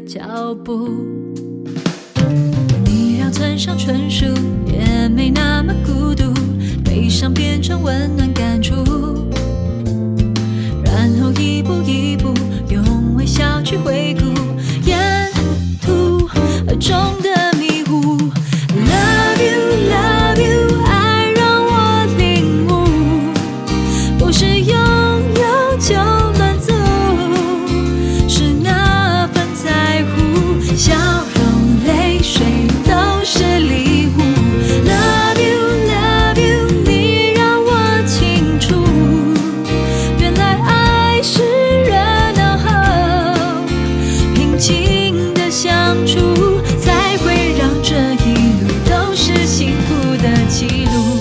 脚步。你让村上春树也没那么孤独，悲伤变成温暖感触，然后一步一步用微笑去回顾沿途中的迷雾。 Love you, love you， 爱让我领悟，不是拥有就满足，是那份在乎，笑容泪水都是礼物。 Love you, love you， 你让我清楚，原来爱是热闹后平静的相处，才会让这一路都是幸福的记录。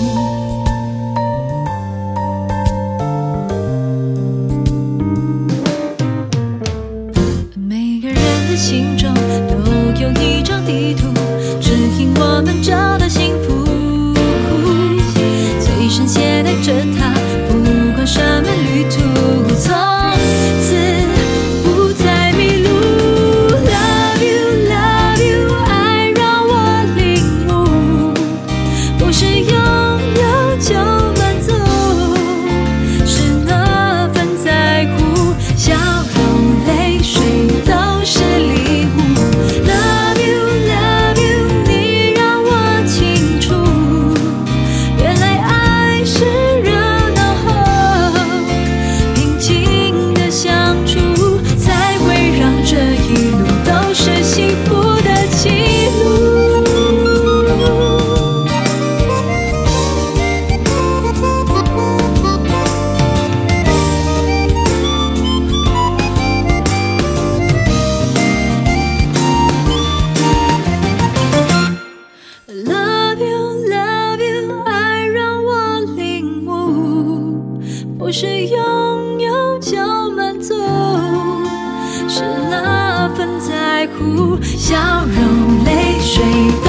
每个人的心中都有一张地图，指引我们找到幸福，随身携带着它，不管什么旅途，从此不再迷路。 Love you, love you， 爱让我领悟，不是拥有就满足，是那份在乎，笑容泪水都是礼物。 Love you, love you， 你让我清楚，原来爱是热闹后平静的相处，才会让这一路都是幸福的记录。Love you, love you， 爱让我领悟，不是拥有就满足，是那份在乎，笑容泪水